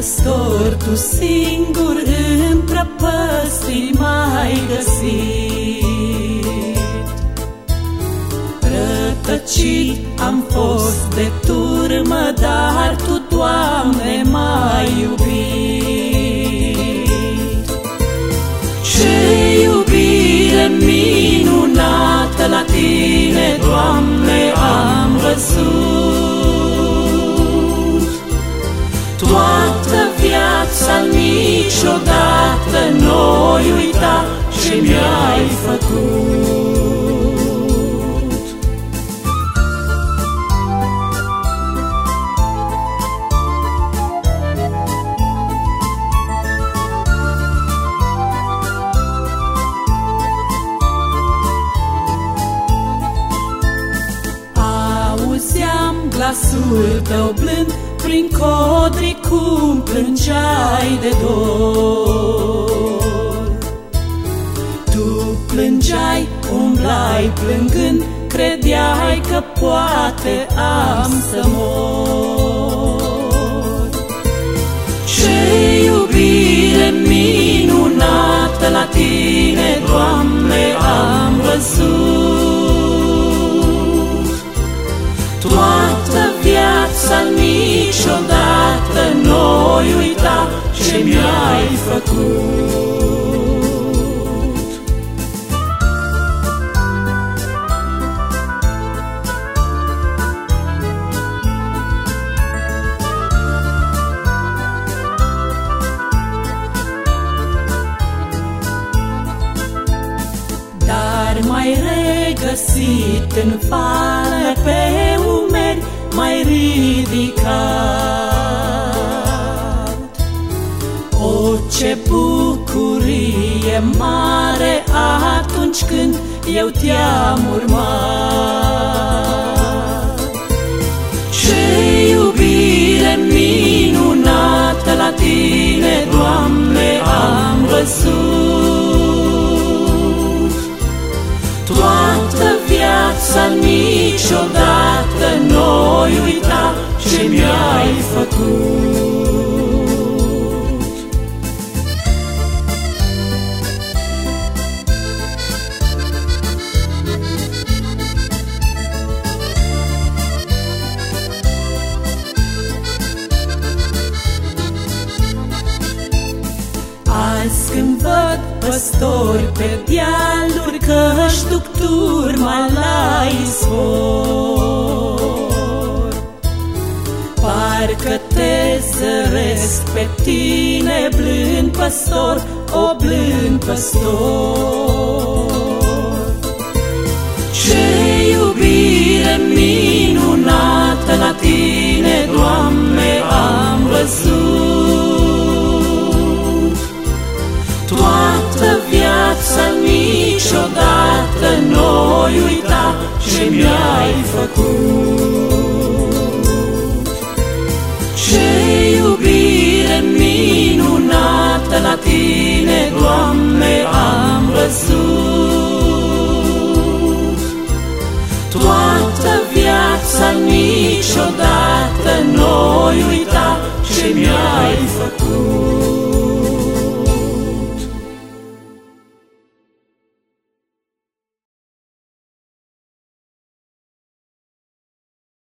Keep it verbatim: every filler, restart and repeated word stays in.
păstor, tu singur în prăpăstii m-ai găsit. Rătăcit am fost de turmă, dar tu, Doamne, m-ai iubit. Ce iubire minunată la Tine, Doamne, am văzut. Toată viața niciodată n-o uita ce mi-ai făcut. Auzeam glasul Tău blând prin codri cum plângeai de dor. Tu plângeai, umblai plângând, credeai că poate am să mor. Ce iubire minunată la Tine, Doamne, am văzut. Toată viața niciodată n-o uita ce mi-ai făcut. Dar m-ai regăsit în fală, pe umeri m-ai ridicat. O, ce bucurie mare atunci când eu Te-am urmat. Ce iubire minunată la Tine, Doamne, am văzut. Toată viața niciodată n-o uita ce mi-ai făcut. Azi când văd păstori pe dealuri, că-și duc turma la izvor, parcă Te zăresc pe Tine, blând păstor, o blând păstor. Ce iubire minunată la Tine, Doamne, am văzut. Toată viața niciodată n-o uita ce mi-ai făcut. Ce iubire minunată la Tine, Doamne, am văzut. Toată viața niciodată n-o uita ce mi-ai făcut.